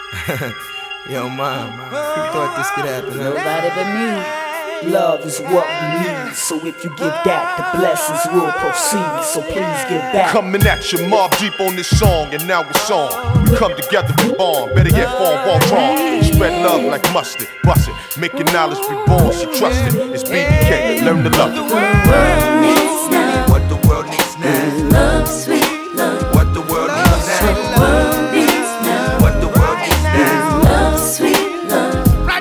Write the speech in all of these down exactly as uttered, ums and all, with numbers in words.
Yo, mom, who thought this could happen? Huh? Nobody but me. Love is what we need, so if you give that, the blessings will proceed. So please give back. Coming at you, Mob Deep on this song, and now it's on. We come together, we bond. Better yet, form one wrong. Spread love like mustard, bust it. Making knowledge be born, so trust it. It's B B K, learn to love it. What the world needs now. What the world needs now. Love, sweet love. What the world needs now. What the world needs now. What the world needs now. Love, sweet love.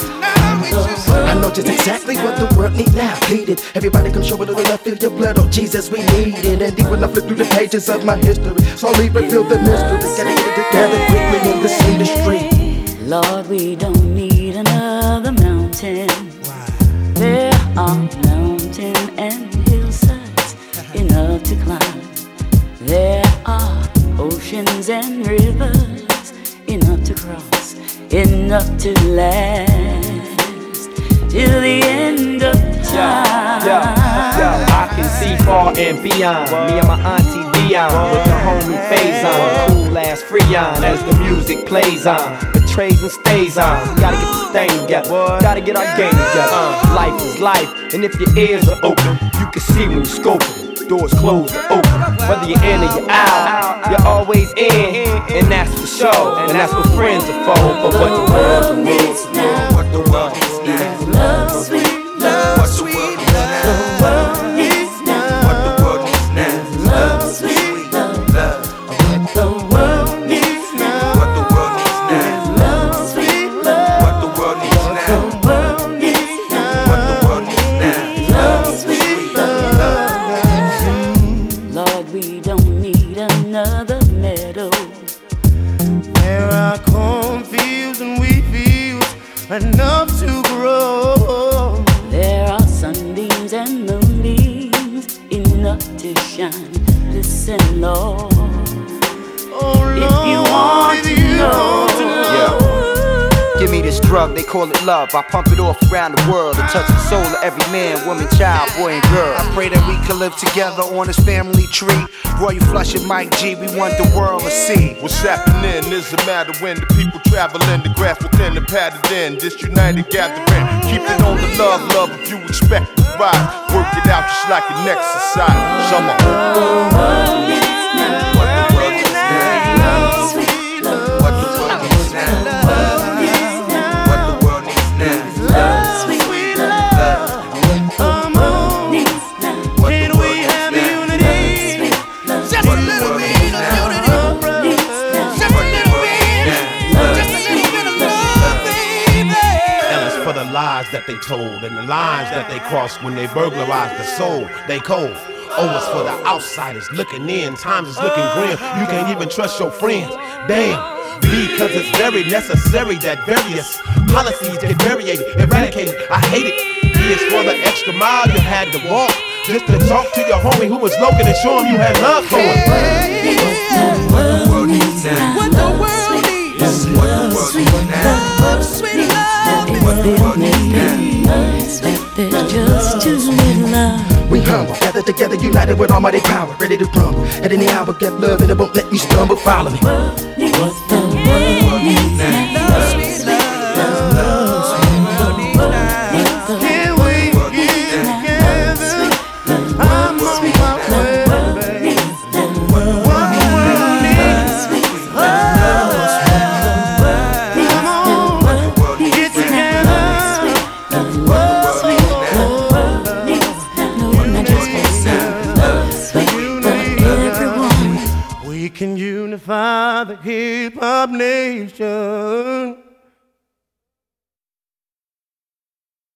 I know just exactly what the world need now. Need it. Everybody come show it the love, feel your blood. Oh Jesus, we need it. And deep when I flip through the pages of my history, slowly reveal the mystery. Gotta get it together quickly in this industry. Lord, we don't need another mountain. There are mountains and hillsides enough to climb. There are oceans and rivers enough to cross, enough to last till the end of time. Yeah, yeah, yeah. I can see far and beyond. Me and my auntie Dion with the homie Faison, cool ass Freon as the music plays on. The trades and stays on. Gotta get this thing together. Gotta get our game together. Life is life, and if your ears are open, you can see when you scoping. Doors closed or open. Whether you're in or you're out, you're always in, and that's for sure. And that's what friends are for. But what the world needs now. What the world needs now. Love, sweet love. What the world needs now. The world needs now. What the world needs now. Love, sweet love. Love. The world needs now. What the world needs now. Love, sweet love. What the world needs now. The world needs now. What the world needs now. Love, sweet love. Lord, we don't need another meadow. There are cornfields and wheat fields enough to grow. There are sunbeams and moonbeams enough to shine. Listen, Lord, Oh Lord, if you want if to you know. want to know. Give me this drug, they call it love. I pump it off around the world to touch the soul of every man, woman, child, boy, and girl. I pray that we can live together on this family tree. Roy Flush and Mike G, we want the world to see. What's happening is a matter when the people traveling, the grass within the pattern in this united gathering. Keep it on the love, love if you expect to rise. Work it out just like an exercise. Come on. The world needs now. What the world needs now. Love, sweet love. What the world needs now. What the world needs now. Love, sweet love. The world needs now. What the Can world we needs have now. unity? Just a little bit of unity. Just a little bit. Just a little bit of love, baby. And it's for the lies that they told and the lines that they crossed when they burglarized the soul. They cold. Oh, it's for the outsiders looking in. Times is looking grim. You can't even trust your friends. Damn. Because it's very necessary that various policies get variated, eradicated. I hate it. E is for the extra mile you had to walk just to talk to your homie who was local and show him you had love for him. What the world needs now. What the world needs. What the world needs now. Love, sweet love. What the world needs now. There's just too little love. We humble, gathered together, united with almighty power, ready to crumble. At any hour, get love and it won't let you stumble. Follow me. What the world needs now. Love, sweet love. Love, sweet love. Can we get together? I'm on my way, baby. What the world needs. Come on, get together. We can unify the hip hop nation.